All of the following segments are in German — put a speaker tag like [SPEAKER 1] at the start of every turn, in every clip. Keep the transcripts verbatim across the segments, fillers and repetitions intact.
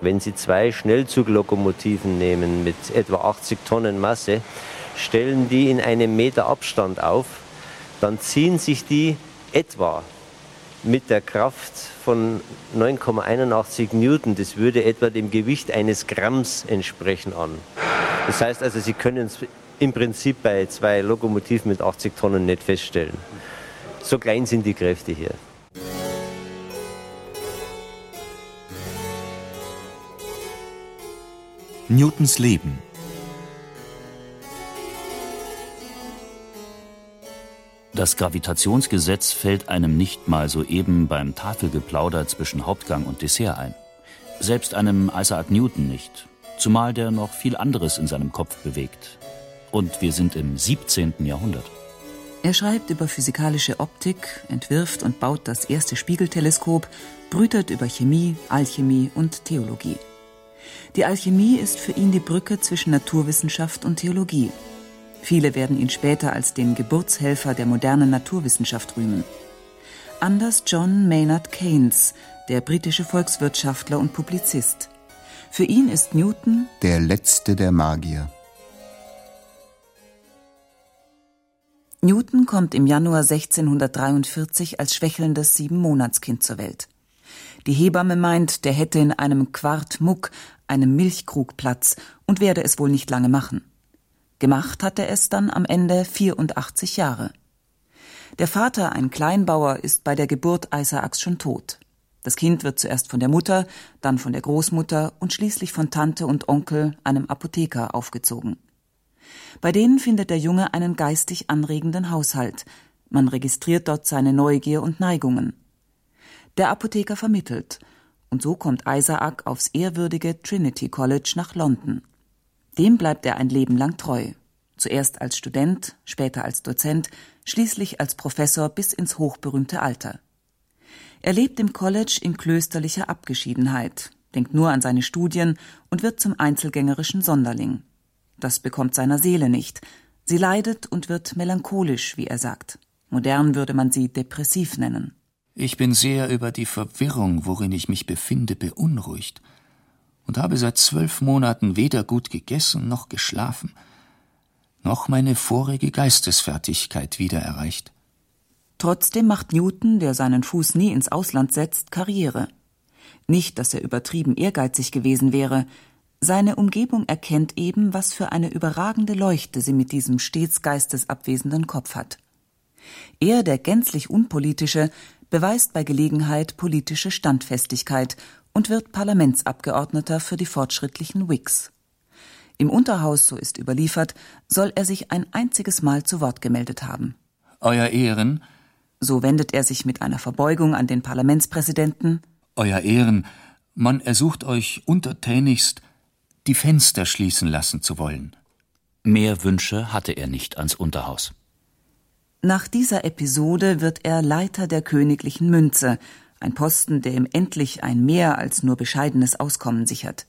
[SPEAKER 1] Wenn Sie zwei Schnellzuglokomotiven nehmen mit etwa achtzig Tonnen Masse, stellen die in einem Meter Abstand auf, dann ziehen sich die etwa mit der Kraft von neun Komma einundachtzig Newton, das würde etwa dem Gewicht eines Gramms entsprechen, an. Das heißt also, Sie können es im Prinzip bei zwei Lokomotiven mit achtzig Tonnen nicht feststellen. So klein sind die Kräfte hier.
[SPEAKER 2] Newtons Leben.
[SPEAKER 3] Das Gravitationsgesetz fällt einem nicht mal soeben beim Tafelgeplauder zwischen Hauptgang und Dessert ein. Selbst einem Isaac Newton nicht, zumal der noch viel anderes in seinem Kopf bewegt. Und wir sind im siebzehnten Jahrhundert.
[SPEAKER 4] Er schreibt über physikalische Optik, entwirft und baut das erste Spiegelteleskop, brütet über Chemie, Alchemie und Theologie. Die Alchemie ist für ihn die Brücke zwischen Naturwissenschaft und Theologie. Viele werden ihn später als den Geburtshelfer der modernen Naturwissenschaft rühmen. Anders John Maynard Keynes, der britische Volkswirtschaftler und Publizist. Für ihn ist Newton
[SPEAKER 5] der letzte der Magier.
[SPEAKER 4] Newton kommt im Januar sechzehnhundertdreiundvierzig als schwächelndes Siebenmonatskind zur Welt. Die Hebamme meint, der hätte in einem Quart Muck, einem Milchkrug, Platz und werde es wohl nicht lange machen. Gemacht hat er es dann am Ende vierundachtzig Jahre. Der Vater, ein Kleinbauer, ist bei der Geburt Isaaks schon tot. Das Kind wird zuerst von der Mutter, dann von der Großmutter und schließlich von Tante und Onkel, einem Apotheker, aufgezogen. Bei denen findet der Junge einen geistig anregenden Haushalt. Man registriert dort seine Neugier und Neigungen. Der Apotheker vermittelt. Und so kommt Isaac aufs ehrwürdige Trinity College nach London. Dem bleibt er ein Leben lang treu. Zuerst als Student, später als Dozent, schließlich als Professor bis ins hochberühmte Alter. Er lebt im College in klösterlicher Abgeschiedenheit, denkt nur an seine Studien und wird zum einzelgängerischen Sonderling. Das bekommt seiner Seele nicht. Sie leidet und wird melancholisch, wie er sagt. Modern würde man sie depressiv nennen.
[SPEAKER 6] Ich bin sehr über die Verwirrung, worin ich mich befinde, beunruhigt und habe seit zwölf Monaten weder gut gegessen noch geschlafen, noch meine vorige Geistesfertigkeit wieder erreicht.
[SPEAKER 4] Trotzdem macht Newton, der seinen Fuß nie ins Ausland setzt, Karriere. Nicht, dass er übertrieben ehrgeizig gewesen wäre. Seine Umgebung erkennt eben, was für eine überragende Leuchte sie mit diesem stets geistesabwesenden Kopf hat. Er, der gänzlich Unpolitische, beweist bei Gelegenheit politische Standfestigkeit und wird Parlamentsabgeordneter für die fortschrittlichen Whigs. Im Unterhaus, so ist überliefert, soll er sich ein einziges Mal zu Wort gemeldet haben.
[SPEAKER 6] Euer Ehren,
[SPEAKER 4] so wendet er sich mit einer Verbeugung an den Parlamentspräsidenten,
[SPEAKER 6] Euer Ehren, man ersucht euch untertänigst, die Fenster schließen lassen zu wollen.
[SPEAKER 3] Mehr Wünsche hatte er nicht ans Unterhaus.
[SPEAKER 4] Nach dieser Episode wird er Leiter der königlichen Münze, ein Posten, der ihm endlich ein mehr als nur bescheidenes Auskommen sichert.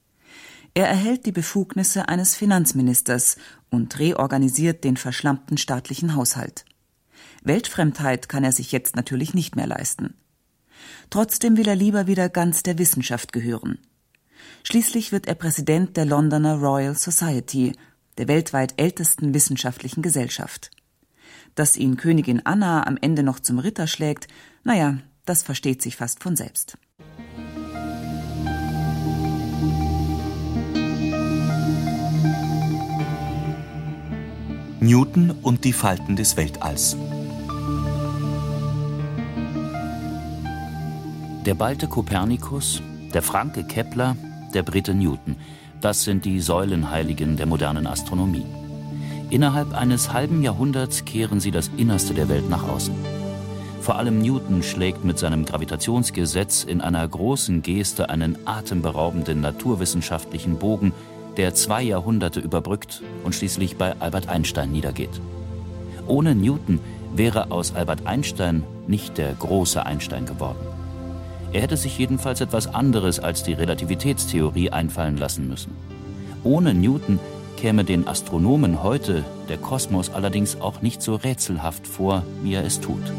[SPEAKER 4] Er erhält die Befugnisse eines Finanzministers und reorganisiert den verschlammten staatlichen Haushalt. Weltfremdheit kann er sich jetzt natürlich nicht mehr leisten. Trotzdem will er lieber wieder ganz der Wissenschaft gehören. Schließlich wird er Präsident der Londoner Royal Society, der weltweit ältesten wissenschaftlichen Gesellschaft. Dass ihn Königin Anna am Ende noch zum Ritter schlägt, naja, das versteht sich fast von selbst.
[SPEAKER 2] Newton und die Falten des Weltalls.
[SPEAKER 3] Der Balte Kopernikus, der Franke Kepler, der Brite Newton, das sind die Säulenheiligen der modernen Astronomie. Innerhalb eines halben Jahrhunderts kehren sie das Innerste der Welt nach außen. Vor allem Newton schlägt mit seinem Gravitationsgesetz in einer großen Geste einen atemberaubenden naturwissenschaftlichen Bogen, der zwei Jahrhunderte überbrückt und schließlich bei Albert Einstein niedergeht. Ohne Newton wäre aus Albert Einstein nicht der große Einstein geworden. Er hätte sich jedenfalls etwas anderes als die Relativitätstheorie einfallen lassen müssen. Ohne Newton käme den Astronomen heute der Kosmos allerdings auch nicht so rätselhaft vor, wie er es tut.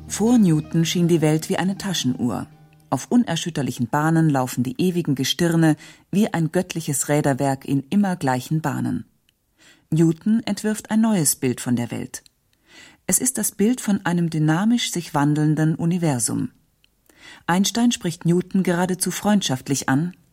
[SPEAKER 4] Vor Newton schien die Welt wie eine Taschenuhr. Auf unerschütterlichen Bahnen laufen die ewigen Gestirne wie ein göttliches Räderwerk in immer gleichen Bahnen. Newton entwirft ein neues Bild von der Welt. Es ist das Bild von einem dynamisch sich wandelnden Universum. Einstein spricht Newton geradezu freundschaftlich an: